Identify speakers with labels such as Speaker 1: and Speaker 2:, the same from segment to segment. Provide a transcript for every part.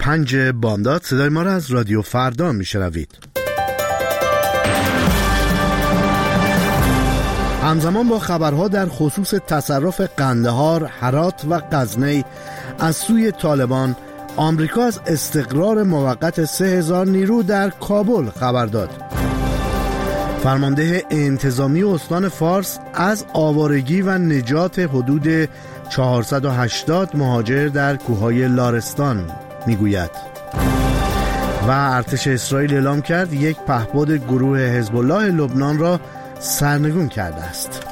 Speaker 1: 5 بامداد. صدای ما را از رادیو فردا میشنوید. همزمان با خبرها در خصوص تصرف قندهار، هرات و غزنی از سوی طالبان، آمریکا از استقرار موقت 3000 نیرو در کابل خبر داد. فرمانده انتظامی استان فارس از آوارگی و نجات حدود 480 مهاجر در کوههای لارستان میگوید. و ارتش اسرائیل اعلام کرد یک پهپاد گروه حزب الله لبنان را سرنگون کرده است.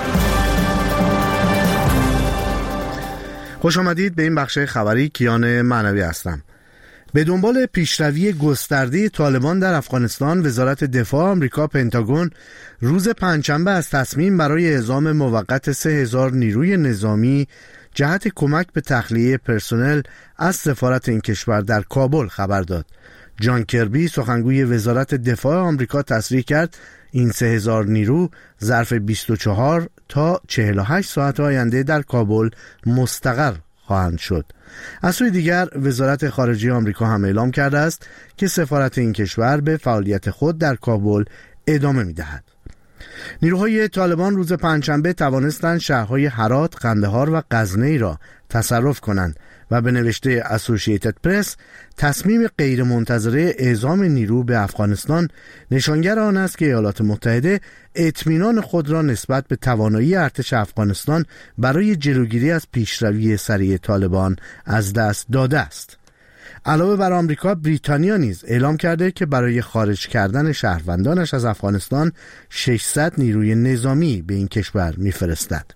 Speaker 1: خوش آمدید به این بخش خبری. کیان معنوی هستم. به دنبال پیشروی گسترده طالبان در افغانستان، وزارت دفاع آمریکا پنتاگون روز پنجشنبه از تصمیم برای اعزام موقت 3000 نیروی نظامی جهت کمک به تخلیه پرسنل از سفارت این کشور در کابل خبر داد. جان کربی، سخنگوی وزارت دفاع آمریکا، تصریح کرد این 3000 نیرو ظرف 24 تا 48 ساعت آینده در کابل مستقر خواهند شد. از سوی دیگر وزارت خارجه آمریکا هم اعلام کرده است که سفارت این کشور به فعالیت خود در کابل ادامه می‌دهد. نیروهای طالبان روز پنجشنبه توانستند شهرهای هرات، قندهار و غزنی را تصرف کنند و به نوشته اسوسییتد پرس تصمیم غیرمنتظره اعزام نیرو به افغانستان نشانگر آن است که ایالات متحده اطمینان خود را نسبت به توانایی ارتش افغانستان برای جلوگیری از پیشروی سریع طالبان از دست داده است. علاوه بر آمریکا، بریتانیا نیز اعلام کرده که برای خارج کردن شهروندانش از افغانستان 600 نیروی نظامی به این کشور می‌فرستد.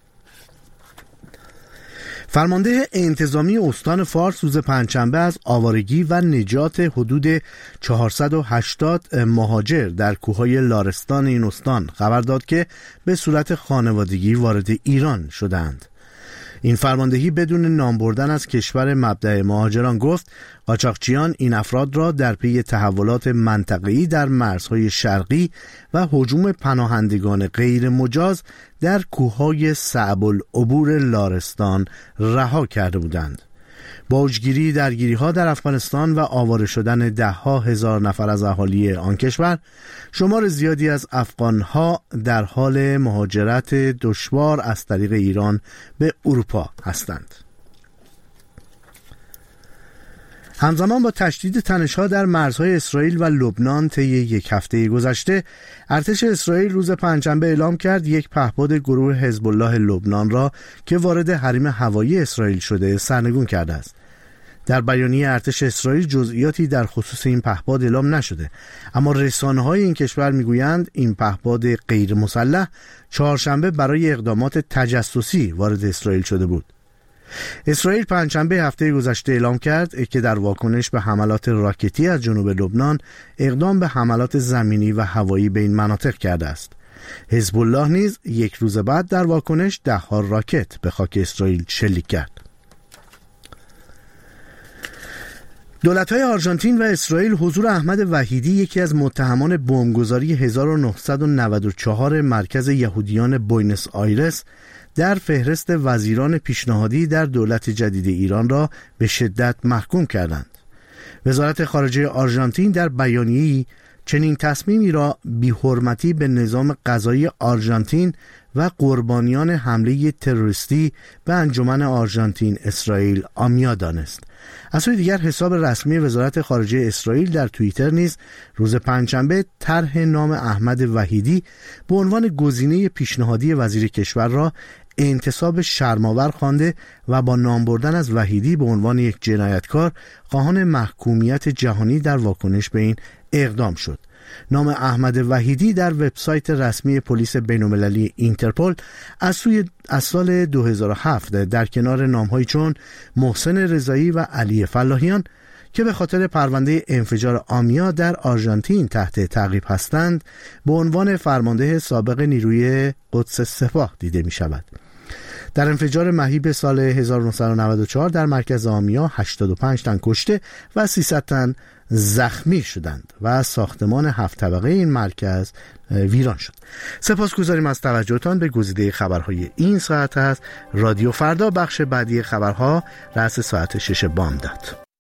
Speaker 1: فرمانده انتظامی استان فارس روز پنجشنبه از آوارگی و نجات حدود 480 مهاجر در کوههای لارستان این استان خبر داد که به صورت خانوادگی وارد ایران شدند. این فرماندهی بدون نام بردن از کشور مبدأ مهاجران گفت قاچاقچیان این افراد را در پی تحولات منطقه‌ای در مرزهای شرقی و هجوم پناهندگان غیر مجاز در کوههای صعب العبور لارستان رها کرده بودند. با اوجگیری درگیری‌ها در افغانستان و آواره شدن ده‌ها هزار نفر از اهالی آن کشور، شمار زیادی از افغان‌ها در حال مهاجرت دشوار از طریق ایران به اروپا هستند. همزمان با تشدید تنش‌ها در مرزهای اسرائیل و لبنان طی یک هفته گذشته، ارتش اسرائیل روز پنجشنبه اعلام کرد یک پهپاد گروه حزب الله لبنان را که وارد حریم هوایی اسرائیل شده سرنگون کرده است. در بیانیه ارتش اسرائیل جزئیاتی در خصوص این پهپاد اعلام نشده، اما رسانه‌های این کشور میگویند این پهپاد غیر مسلح چهارشنبه برای اقدامات تجسسی وارد اسرائیل شده بود. اسرائیل پنجشنبه هفته گذشته اعلام کرد که در واکنش به حملات راکتی از جنوب لبنان اقدام به حملات زمینی و هوایی به این مناطق کرده است. حزب الله نیز یک روز بعد در واکنش 10 راکت به خاک اسرائیل شلیک کرد. دولت‌های آرژانتین و اسرائیل حضور احمد وحیدی، یکی از متهمان بمبگذاری 1994 مرکز یهودیان بوینس آیرس، در فهرست وزیران پیشنهادی در دولت جدید ایران را به شدت محکوم کردند. وزارت خارجه آرژانتین در بیانیه‌ای چنین تصمیمی را بی‌حرمتی به نظام قضایی آرژانتین و قربانیان حمله تروریستی به انجمن آرژانتین اسرائیل آمیا دانست. از سوی دیگر حساب رسمی وزارت خارجه اسرائیل در توییتر نیز روز پنجشنبه طرح نام احمد وحیدی به عنوان گزینه پیشنهادی وزیر کشور را انتصاب شرم‌آور خوانده و با نام بردن از وحیدی به عنوان یک جنایتکار خواهان محکومیت جهانی در واکنش به این اقدام شد. نام احمد وحیدی در وبسایت رسمی پلیس بین‌المللی اینترپل از سال 2007 در کنار نام‌هایی چون محسن رضایی و علی فلاحیان که به خاطر پرونده انفجار آمیا در آرژانتین تحت تعقیب هستند به عنوان فرمانده سابق نیروی قدس سپاه دیده می شود. در انفجار مهیب سال 1994 در مرکز آمیا 85 تن کشته و 300 تن زخمی شدند و ساختمان 7 طبقه این مرکز ویران شد. سپاسگزاریم از توجهتان به گزیده خبرهای این ساعت از رادیو فردا. بخش بعدی خبرها رأس ساعت 6 بامداد.